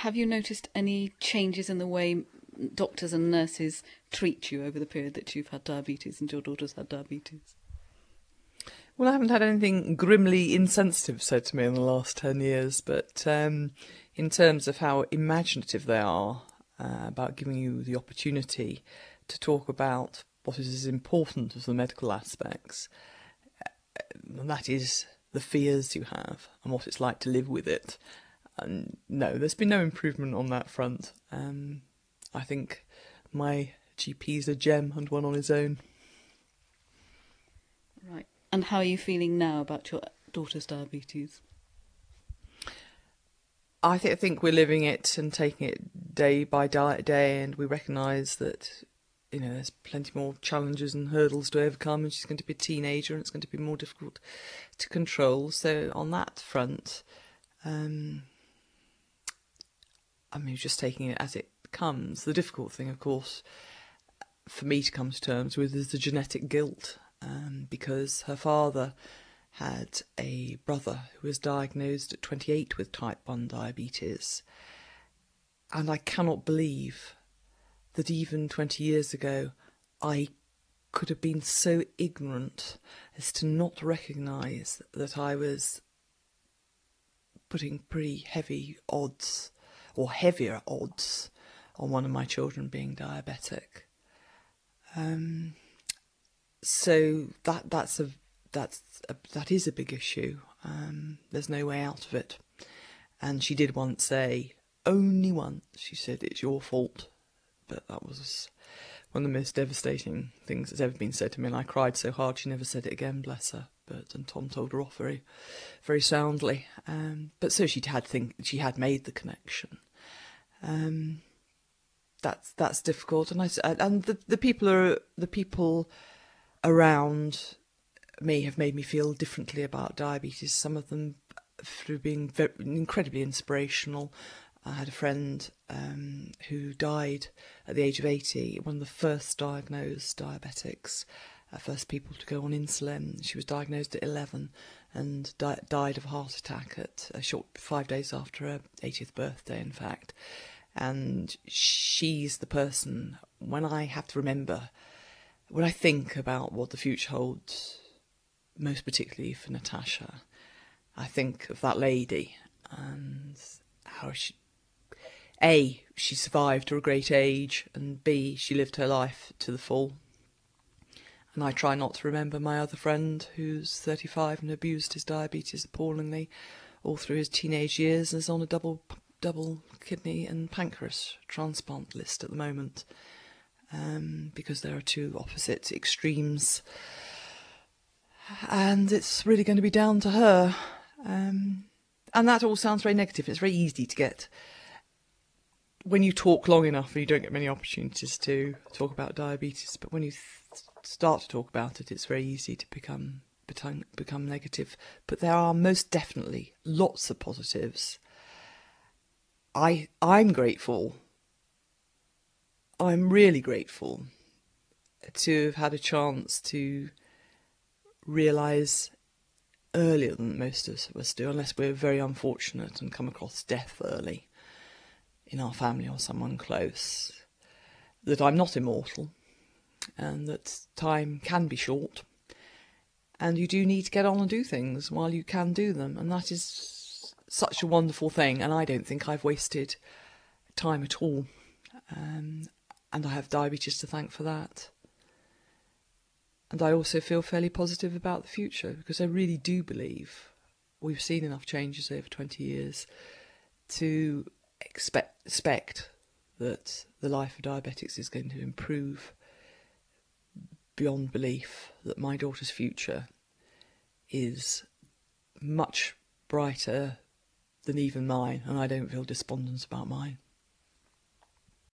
have you noticed any changes in the way doctors and nurses treat you over the period that you've had diabetes and your daughter's had diabetes? Well, I haven't had anything grimly insensitive said to me in the last 10 years, but in terms of how imaginative they are about giving you the opportunity to talk about what is as important as the medical aspects, and that is the fears you have and what it's like to live with it. And no, there's been no improvement on that front. I think my GP's a gem and one on his own. Right. And how are you feeling now about your daughter's diabetes? I think we're living it and taking it day by day, and we recognise that, you know, there's plenty more challenges and hurdles to overcome, and she's going to be a teenager and it's going to be more difficult to control. So on that front, just taking it as it comes. The difficult thing, of course, for me to come to terms with is the genetic guilt, because her father had a brother who was diagnosed at 28 with type 1 diabetes. And I cannot believe that even 20 years ago I could have been so ignorant as to not recognise that I was putting pretty heavy odds, or heavier odds, on one of my children being diabetic. So that is a big issue. There's no way out of it. And she did once say, only once, she said, "It's your fault." But that was one of the most devastating things that's ever been said to me, and I cried so hard she never said it again, bless her. And Tom told her off very, very soundly. But so she had made the connection. That's difficult, and the people around me have made me feel differently about diabetes. Some of them through being incredibly inspirational. I had a friend who died at the age of 80, one of the first diagnosed diabetics, first people to go on insulin. She was diagnosed at 11 and died of a heart attack at a short 5 days after her 80th birthday, in fact. And she's the person, when I think about what the future holds, most particularly for Natasha, I think of that lady and how she survived to a great age, and B, she lived her life to the full. And I try not to remember my other friend who's 35 and abused his diabetes appallingly all through his teenage years and is on a double kidney and pancreas transplant list at the moment, because there are two opposite extremes, and it's really going to be down to her. And that all sounds very negative. It's very easy to get, when you talk long enough and you don't get many opportunities to talk about diabetes, but when you start to talk about it, it's very easy to become negative. But there are most definitely lots of positives. I'm grateful. I'm really grateful to have had a chance to realise earlier than most of us do, unless we're very unfortunate and come across death early in our family or someone close, that I'm not immortal and that time can be short, and you do need to get on and do things while you can do them, and that is such a wonderful thing. And I don't think I've wasted time at all, and I have diabetes to thank for that. And I also feel fairly positive about the future, because I really do believe we've seen enough changes over 20 years to expect that the life of diabetics is going to improve beyond belief, that my daughter's future is much brighter than even mine, and I don't feel despondent about mine.